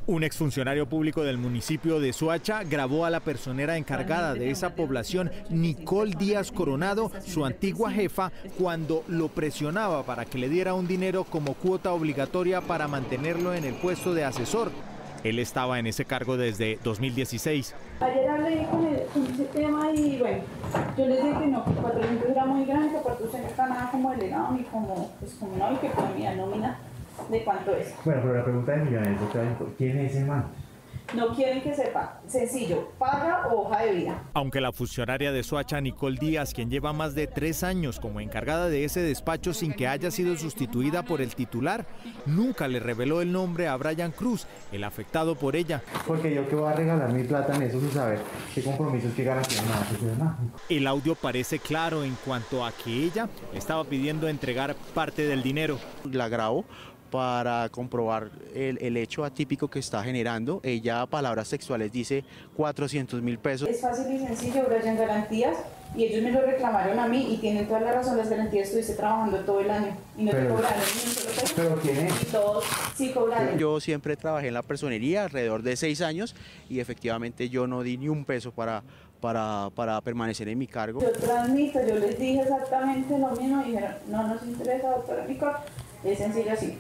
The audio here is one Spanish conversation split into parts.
Un exfuncionario público del municipio de Soacha grabó a la personera encargada de esa población, Nicole Díaz Coronado, su antigua jefa, cuando lo presionaba para que le diera un dinero como cuota obligatoria para mantenerlo en el puesto de asesor. Él estaba en ese cargo desde 2016. Ayer hablé con ese tema y bueno, yo les dije que no, que 400 era muy grande, que aparte usted no está nada como delegado ni como, como no, y que por mi nómina de cuánto es. Bueno, pero la pregunta de millones, ¿quién es ese man? No quieren que sepa. Sencillo, paga o hoja de vida. Aunque la funcionaria de Soacha, Nicole Díaz, quien lleva más de 3 años como encargada de ese despacho sin que haya sido sustituida por el titular, nunca le reveló el nombre a Brian Cruz, el afectado por ella. Porque yo que voy a regalar mi plata en eso sin saber qué compromisos, qué garantías, nada. El audio parece claro en cuanto a que ella estaba pidiendo entregar parte del dinero. La grabo para comprobar el hecho atípico que está generando. Ella, palabras sexuales, dice 400.000 pesos. Es fácil y sencillo, Brian, garantías, y ellos me lo reclamaron a mí y tienen toda la razón. Las garantías, estuviste trabajando todo el año y no te cobraron ni un solo peso. ¿Pero quién es? Y todos sí cobraron. Yo siempre trabajé en la personería alrededor de 6 años y efectivamente yo no di ni un peso para permanecer en mi cargo. Yo transmito, yo les dije exactamente lo mismo y dijeron, no nos interesa, doctora Nicole, es sencillo así.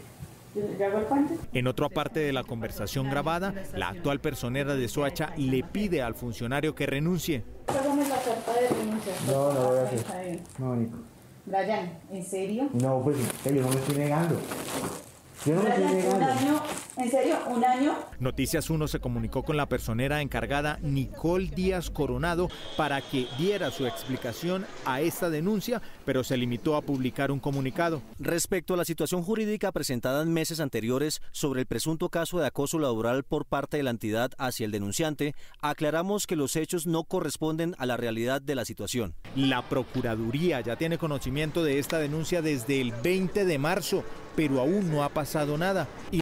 En otra parte de la conversación grabada, la actual personera de Soacha le pide al funcionario que renuncie. Pásame la carta de renuncia. No, no voy a hacer. No, Nico. Brian, ¿en serio? No, pues yo no me estoy negando. Yo no me estoy negando. ¿Un año? ¿En serio? ¿Un año? Noticias 1 se comunicó con la personera encargada Nicole Díaz Coronado para que diera su explicación a esta denuncia, pero se limitó a publicar un comunicado. Respecto a la situación jurídica presentada en meses anteriores sobre el presunto caso de acoso laboral por parte de la entidad hacia el denunciante, aclaramos que los hechos no corresponden a la realidad de la situación. La Procuraduría ya tiene conocimiento de esta denuncia desde el 20 de marzo, pero aún no ha pasado nada.